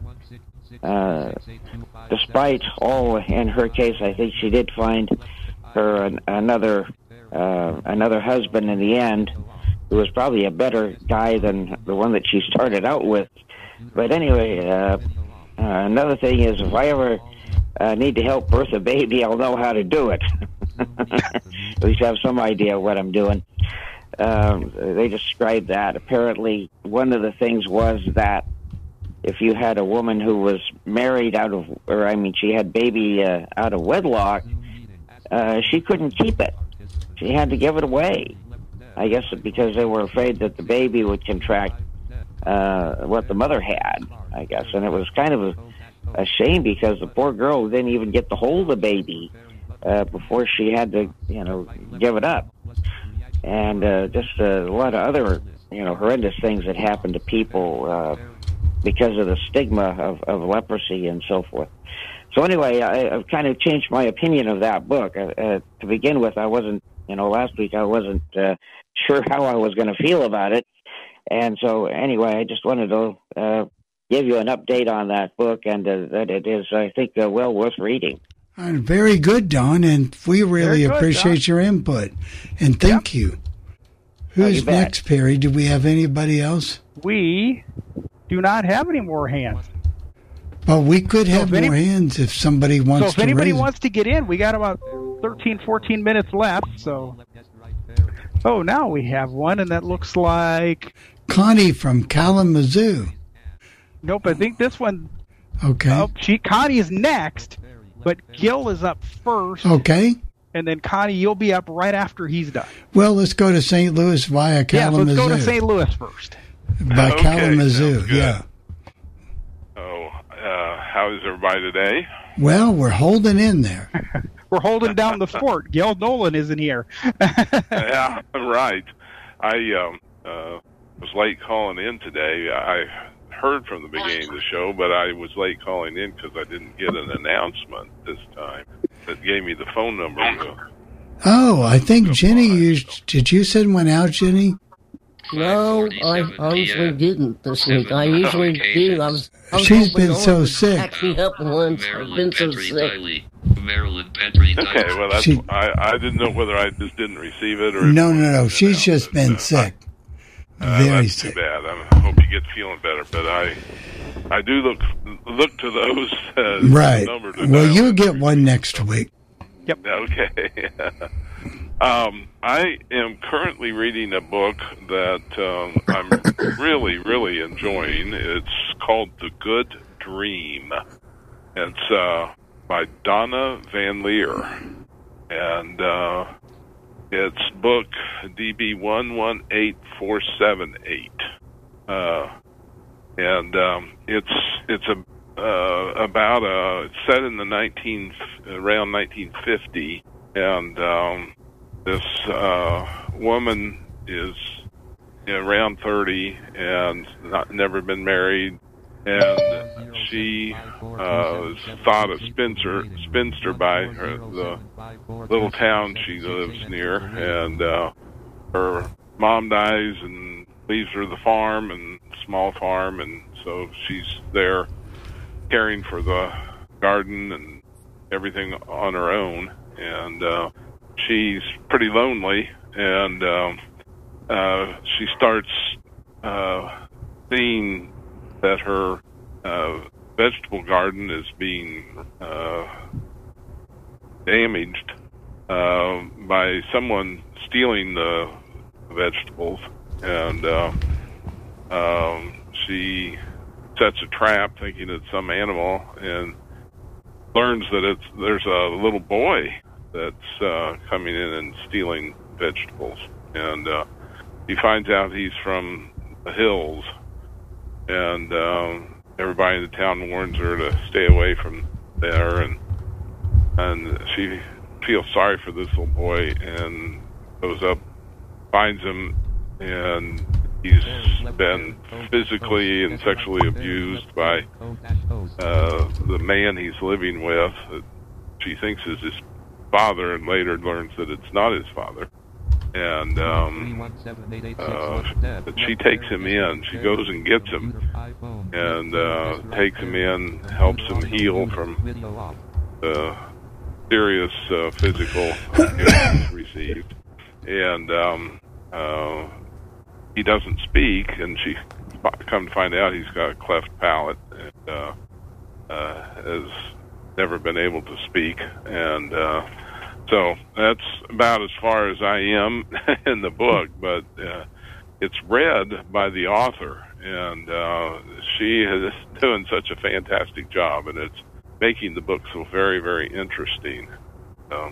Speaker 9: despite all, in her case, I think she did find her another husband in the end, who was probably a better guy than the one that she started out with. But anyway, another thing is, if I ever need to help birth a baby, I'll know how to do it. At least have some idea of what I'm doing. They described that. Apparently, one of the things was that if you had a woman who was married she had baby out of wedlock, she couldn't keep it. She had to give it away. I guess because they were afraid that the baby would contract what the mother had, I guess. And it was kind of a shame, because the poor girl didn't even get to hold the baby before she had to, give it up. And just a lot of other, horrendous things that happened to people because of the stigma of leprosy and so forth. So anyway, I've kind of changed my opinion of that book. To begin with, I wasn't, last week I wasn't sure how I was going to feel about it. And so anyway, I just wanted to give you an update on that book, and that it is, I think, well worth reading.
Speaker 1: Very good, Don, and we really appreciate your input. And thank you. Who's next, Perry? Do we have anybody else?
Speaker 3: We do not have any more hands.
Speaker 1: But we could have more hands if somebody wants to.
Speaker 3: So if anybody wants to get in, we got about 13, 14 minutes left. So, now we have one, and that looks like
Speaker 1: Connie from Kalamazoo.
Speaker 3: Nope, I think this one.
Speaker 1: Okay.
Speaker 3: Connie is next, but Gil is up first.
Speaker 1: Okay.
Speaker 3: And then Connie, you'll be up right after he's done.
Speaker 1: Well, let's go to St. Louis via Kalamazoo.
Speaker 3: Yeah, let's go to St. Louis first.
Speaker 1: By Kalamazoo, yeah.
Speaker 10: Oh, how is everybody today?
Speaker 1: Well, we're holding in there.
Speaker 3: We're holding down the fort. Gil Nolan isn't here.
Speaker 10: Yeah, right. I was late calling in today. I heard from the beginning of the show, but I was late calling in because I didn't get an announcement this time that gave me the phone number.
Speaker 1: Oh, I think Jenny did you send one out, Jenny?
Speaker 2: No, I honestly didn't this week. I usually do.
Speaker 1: She's been so sick.
Speaker 2: Back me up once. I've been so sick.
Speaker 10: Okay, well, that's, I didn't know whether I just didn't receive it or...
Speaker 1: No. She's just been sick. Very
Speaker 10: sick.
Speaker 1: That's
Speaker 10: too bad. I hope you get feeling better, but I do look to those
Speaker 1: right.
Speaker 10: number to
Speaker 1: well, you'll get one next week.
Speaker 3: Yep.
Speaker 10: Okay. I am currently reading a book that I'm really, really enjoying. It's called The Good Dream. It's by Donna Van Leer. And it's book DB 118478. It's set in the around 1950, and this woman is around 30 and never been married, and she is thought a spinster by the little town she lives near, and her mom dies and leaves her the farm, and small farm, and so she's there caring for the garden and everything on her own, and she's pretty lonely, and she starts seeing that her vegetable garden is being damaged by someone stealing the vegetables, and she sets a trap thinking it's some animal, and learns that there's a little boy that's coming in and stealing vegetables, and he finds out he's from the hills, and everybody in the town warns her to stay away from there, and she feels sorry for this little boy and goes up, finds him, and he's been physically and sexually abused by the man he's living with. she thinks is his father, and later learns that it's not his father. And but she takes him in. She goes and gets him, and takes him in, helps him heal from serious physical he's received. And he doesn't speak, and she come to find out he's got a cleft palate and has never been able to speak. And so that's about as far as I am in the book, but it's read by the author, and she is doing such a fantastic job, and it's making the book so very, very interesting. I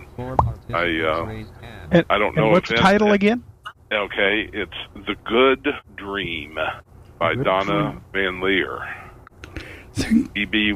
Speaker 10: don't know.
Speaker 3: And what's the title again?
Speaker 10: Okay, it's The Good Dream by Donna Van Leer. EB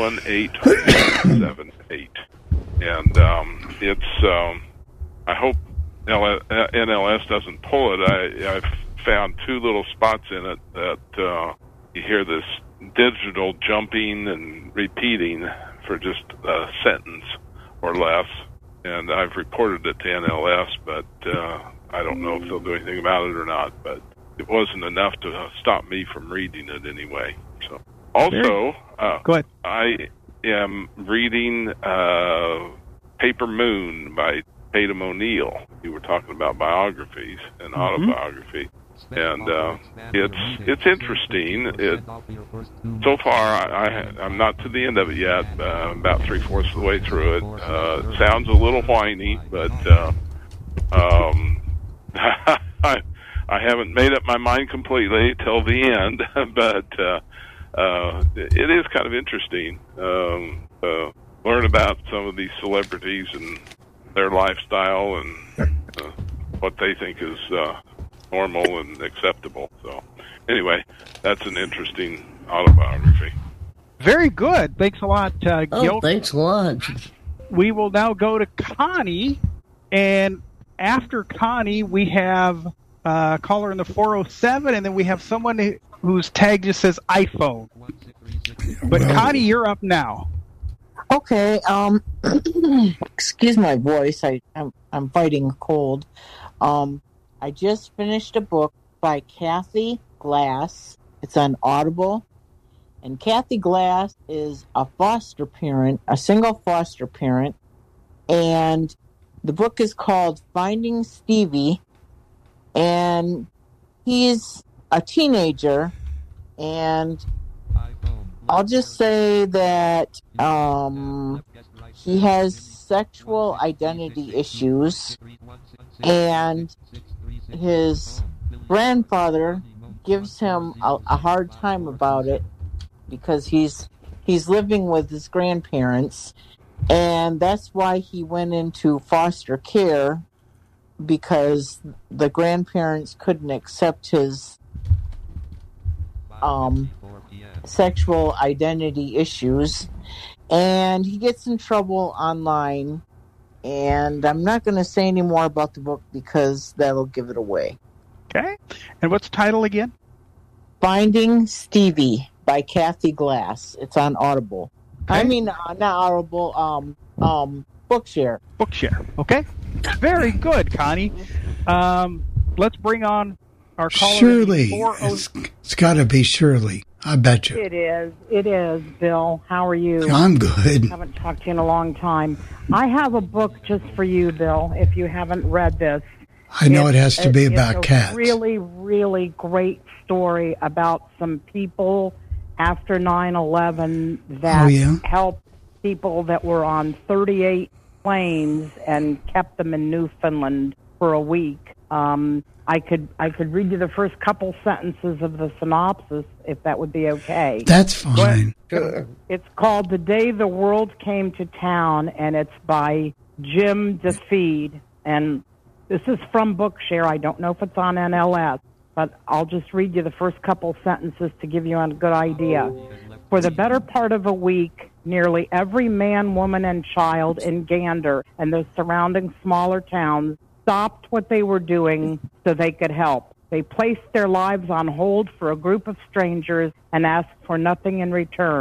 Speaker 10: 11878. And it's, I hope NLS doesn't pull it. I've found two little spots in it that you hear this digital jumping and repeating for just a sentence or less. And I've reported it to NLS, but I don't know if they'll do anything about it or not. But it wasn't enough to stop me from reading it anyway. So also,
Speaker 3: go ahead.
Speaker 10: I am reading Paper Moon by Tatum O'Neill. You were talking about biographies and autobiography, and it's interesting. So far, I'm not to the end of it yet. About 3/4 of the way through it. It sounds a little whiny, but I haven't made up my mind completely till the end. But it is kind of interesting. Learn about some of these celebrities and their lifestyle and what they think is normal and acceptable. So anyway, that's an interesting autobiography.
Speaker 3: Very good. Thanks a lot, Gil.
Speaker 2: Thanks a lot.
Speaker 3: We will now go to Connie, and after Connie, we have a caller in the 407, and then we have someone whose tag just says iPhone. But Connie, you're up now.
Speaker 11: Okay. Excuse my voice. I'm fighting a cold. I just finished a book by Kathy Glass. It's on Audible. And Kathy Glass is a foster parent, a single foster parent. And the book is called Finding Stevie. And he's a teenager. And I'll just say that he has sexual identity issues, and his grandfather gives him a hard time about it because he's living with his grandparents, and that's why he went into foster care, because the grandparents couldn't accept his sexual identity issues, and he gets in trouble online. And I'm not going to say any more about the book because that'll give it away.
Speaker 3: Okay. And what's the title again?
Speaker 11: Finding Stevie by Kathy Glass. It's on Audible. Okay. I mean, not Audible, Bookshare.
Speaker 3: Bookshare. Okay. Very good, Connie. Let's bring on our caller.
Speaker 1: Shirley. It's got to be Shirley. I bet you.
Speaker 12: It is, Bill. How are you?
Speaker 1: I'm good.
Speaker 12: Haven't talked to you in a long time. I have a book just for you, Bill, if you haven't read this.
Speaker 1: I know it has to be about cats.
Speaker 12: It's a really, really great story about some people after 9/11 that helped people that were on 38 planes and kept them in Newfoundland for a week. I could read you the first couple sentences of the synopsis, if that would be okay.
Speaker 1: That's fine.
Speaker 12: It's called The Day the World Came to Town, and it's by Jim DeFeed. And this is from Bookshare. I don't know if it's on NLS, but I'll just read you the first couple sentences to give you a good idea. For the better part of a week, nearly every man, woman, and child in Gander and the surrounding smaller towns stopped what they were doing so they could help. They placed their lives on hold for a group of strangers and asked for nothing in return.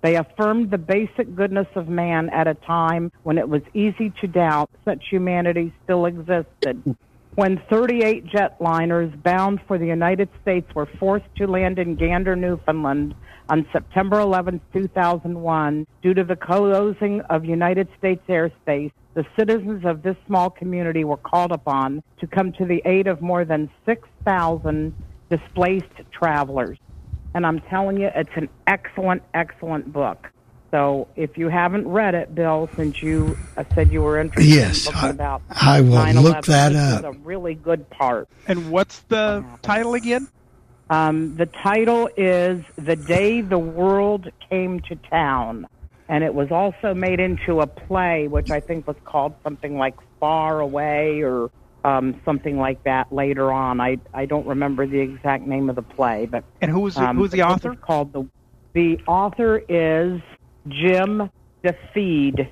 Speaker 12: They affirmed the basic goodness of man at a time when it was easy to doubt such humanity still existed. When 38 jetliners bound for the United States were forced to land in Gander, Newfoundland on September 11, 2001, due to the closing of United States airspace, the citizens of this small community were called upon to come to the aid of more than 6,000 displaced travelers. And I'm telling you, it's an excellent, excellent book. So if you haven't read it, Bill, since you said you were interested
Speaker 1: yes,
Speaker 12: in looking about
Speaker 1: I will
Speaker 12: 9/11,
Speaker 1: look that up.
Speaker 12: It's a really good part.
Speaker 3: And what's the title again?
Speaker 12: The title is The Day the World Came to Town. And it was also made into a play, which I think was called something like Far Away or something like that later on. I don't remember the exact name of the play. But
Speaker 3: and who's the author?
Speaker 12: Called the author is Jim DeFede,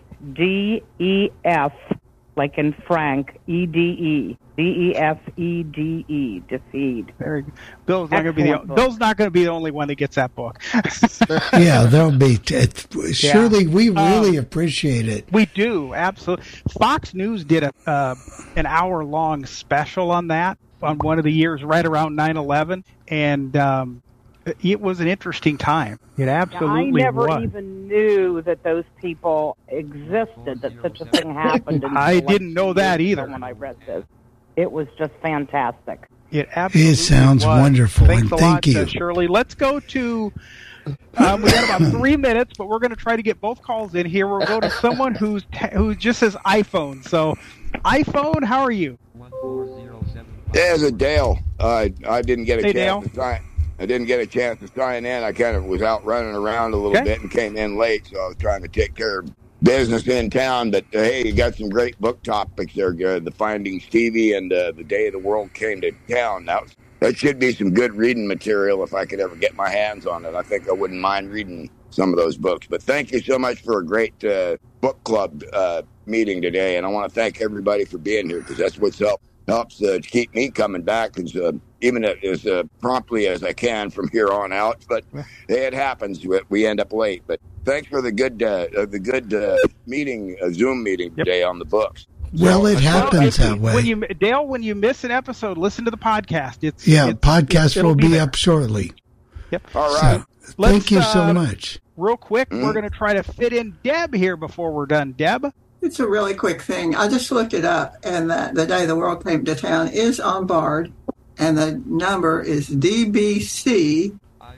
Speaker 12: D-E-F, like in Frank, E-D-E, D-E-F-E-D-E, DeFede.
Speaker 3: Very good. Bill's not going to be the only one that gets that book.
Speaker 1: Yeah, there'll be. Surely, we really appreciate it.
Speaker 3: We do, absolutely. Fox News did an hour-long special on that on one of the years right around 9/11, and it was an interesting time. It absolutely was.
Speaker 12: I never even knew that those people existed, that such a thing happened.
Speaker 3: I didn't know that either.
Speaker 12: When I read this, it was just fantastic.
Speaker 3: It absolutely
Speaker 1: sounds wonderful.
Speaker 3: Thanks
Speaker 1: and
Speaker 3: a
Speaker 1: thank
Speaker 3: lot,
Speaker 1: you,
Speaker 3: Shirley. Let's go to. We got about 3 minutes, but we're going to try to get both calls in here. We'll go to someone who just says iPhone. So, iPhone, how are you?
Speaker 13: There's a Dale. I didn't get a chance
Speaker 3: Dale.
Speaker 13: to sign. I didn't get a chance to sign in. I kind of was out running around a little bit and came in late, so I was trying to take care of business in town. But hey, you got some great book topics there. The Finding Stevie and The Day the World Came to Town. That should be some good reading material if I could ever get my hands on it. I think I wouldn't mind reading some of those books. But thank you so much for a great book club meeting today, and I want to thank everybody for being here because that's what's helps to keep me coming back even as promptly as I can from here on out. But it happens. We end up late. But thanks for the good meeting, Zoom meeting today on the books.
Speaker 1: Well, it happens that way.
Speaker 3: When you miss an episode, listen to the podcast.
Speaker 1: Podcast will be up shortly.
Speaker 3: Yep.
Speaker 13: All right.
Speaker 1: So, thank you so much.
Speaker 3: Real quick, we're going to try to fit in Deb here before we're done. Deb?
Speaker 8: It's a really quick thing. I just looked it up, and The Day the World Came to Town is on Bard, and the number is DBC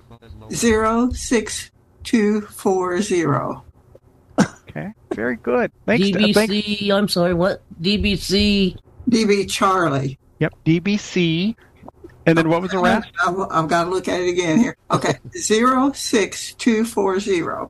Speaker 8: 06240.
Speaker 3: Okay, very good. Thanks.
Speaker 2: DBC, I'm sorry, what? DBC?
Speaker 8: DB Charlie.
Speaker 3: Yep, DBC. And then what was the rest?
Speaker 8: I've got to look at it again here. Okay, 06240.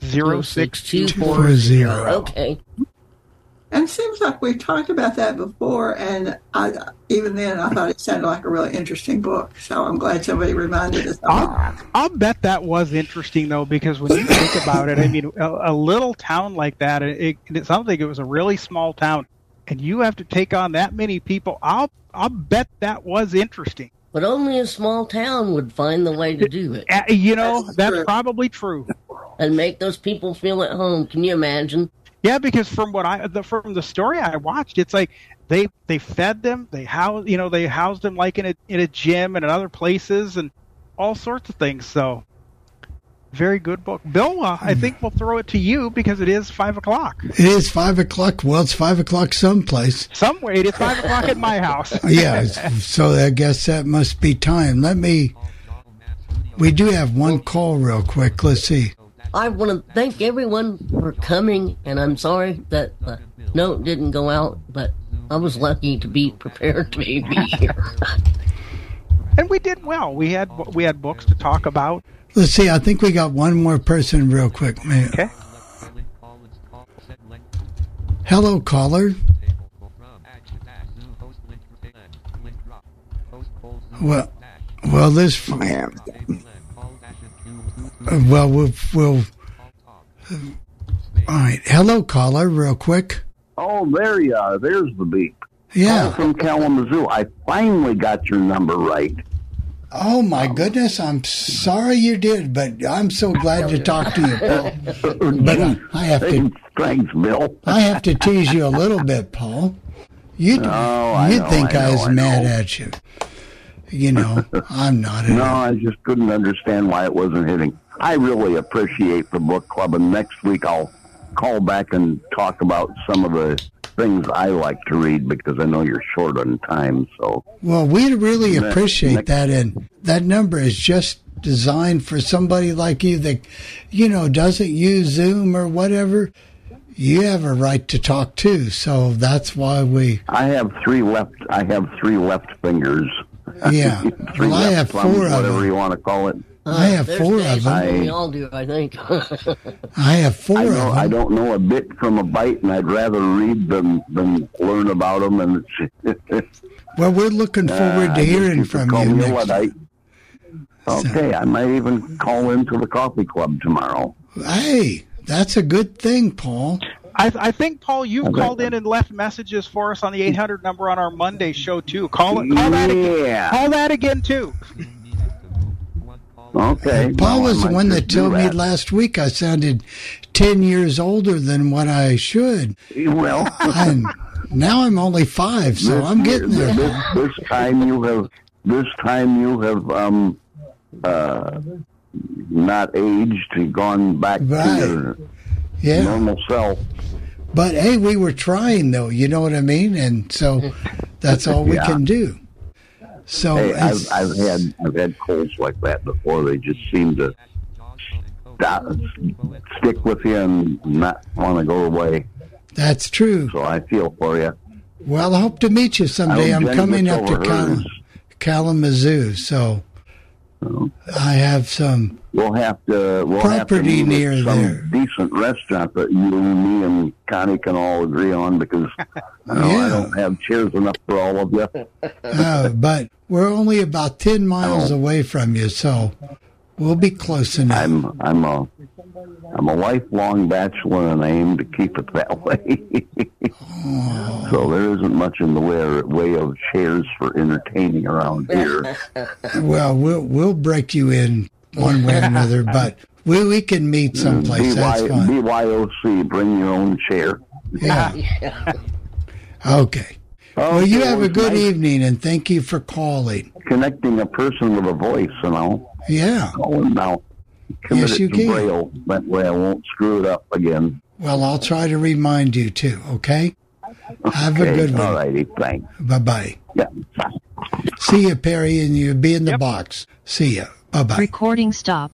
Speaker 3: 06240.
Speaker 2: Okay.
Speaker 8: And it seems like we've talked about that before, and even then I thought it sounded like a really interesting book, so I'm glad somebody reminded us of that.
Speaker 3: I'll bet that was interesting, though, because when you think about it, I mean, a little town like that, it sounds like it was a really small town, and you have to take on that many people. I'll bet that was interesting.
Speaker 2: But only a small town would find the way to do it.
Speaker 3: That's probably true.
Speaker 2: And make those people feel at home. Can you imagine?
Speaker 3: Yeah, because from the story I watched, it's like they fed them, they housed them like in a gym and in other places and all sorts of things. So, very good book, Bill. I think we'll throw it to you because it is 5:00.
Speaker 1: It is 5:00. Well, it's 5:00 someplace.
Speaker 3: Somewhere it is 5:00 at my house.
Speaker 1: Yeah, so I guess that must be time. We do have one call real quick. Let's see.
Speaker 2: I want to thank everyone for coming, and I'm sorry that the note didn't go out, but I was lucky to be prepared to be here.
Speaker 3: And we did well. We had books to talk about.
Speaker 1: Let's see. I think we got one more person real quick.
Speaker 3: Okay.
Speaker 1: Hello, caller. Well, this. Well, we'll. All right. Hello, caller, real quick.
Speaker 14: Oh, there you are. There's the beep.
Speaker 1: Yeah.
Speaker 14: Call from Kalamazoo. I finally got your number right.
Speaker 1: Oh, my goodness. I'm sorry you did, but I'm so glad to talk to you, Paul. But I have to...
Speaker 14: Thanks, Bill.
Speaker 1: I have to tease you a little bit, Paul. You'd think I was mad at you. You know, I'm not.
Speaker 14: No, I just couldn't understand why it wasn't hitting. I really appreciate the book club, and next week I'll call back and talk about some of the things I like to read because I know you're short on time. So,
Speaker 1: well, we really appreciate that, and that number is just designed for somebody like you that, you know, doesn't use Zoom or whatever. You have a right to talk too, so that's why we.
Speaker 14: I have three left fingers.
Speaker 1: Yeah, well, I have four of them.
Speaker 14: Whatever you want to call it.
Speaker 1: I have four of them.
Speaker 2: We all do, I think.
Speaker 1: I have four of them.
Speaker 14: I don't know a bit from a bite, and I'd rather read them than learn about them. And
Speaker 1: well, we're looking forward to hearing from you next.
Speaker 14: Okay, I might even call into the coffee club tomorrow.
Speaker 1: Hey, that's a good thing, Paul.
Speaker 3: I think, Paul, you've called in and left messages for us on the 800 number on our Monday show, too. Call that again. Call that again, too.
Speaker 14: Okay.
Speaker 1: Paul was the one that told me last week I sounded 10 years older than what I should.
Speaker 14: Well.
Speaker 1: And now I'm only 5, so I'm getting there.
Speaker 14: This time you have not aged, gone back to your normal self.
Speaker 1: But hey, we were trying though, you know what I mean? And so that's all we can do. So
Speaker 14: hey, I've had colds like that before. They just seem to stick with you and not want to go away.
Speaker 1: That's true.
Speaker 14: So I feel for you.
Speaker 1: Well, I hope to meet you someday. I'm coming up to Kalamazoo, so I have some property near there.
Speaker 14: Decent restaurant that you, me, and Connie can all agree on because I don't have chairs enough for all of you.
Speaker 1: But we're only about 10 miles away from you, so we'll be close enough.
Speaker 14: I'm a lifelong bachelor, and I aim to keep it that way. So there isn't much in the way of chairs for entertaining around here.
Speaker 1: Well, we'll break you in one way or another, but we can meet someplace. That's fine.
Speaker 14: BYOC, bring your own chair.
Speaker 1: Yeah. Okay. Well, you have a good evening, and thank you for calling.
Speaker 14: Connecting a person with a voice, you know.
Speaker 1: Yeah.
Speaker 14: Calling now.
Speaker 1: Yes, you can.
Speaker 14: Braille. That way I won't screw it up again.
Speaker 1: Well, I'll try to remind you, too, okay? Have a good one.
Speaker 14: All righty, thanks.
Speaker 1: Bye-bye.
Speaker 14: Yeah, bye.
Speaker 1: See you, Perry, and you'll be in the box. See ya. Bye-bye.
Speaker 15: Recording stopped.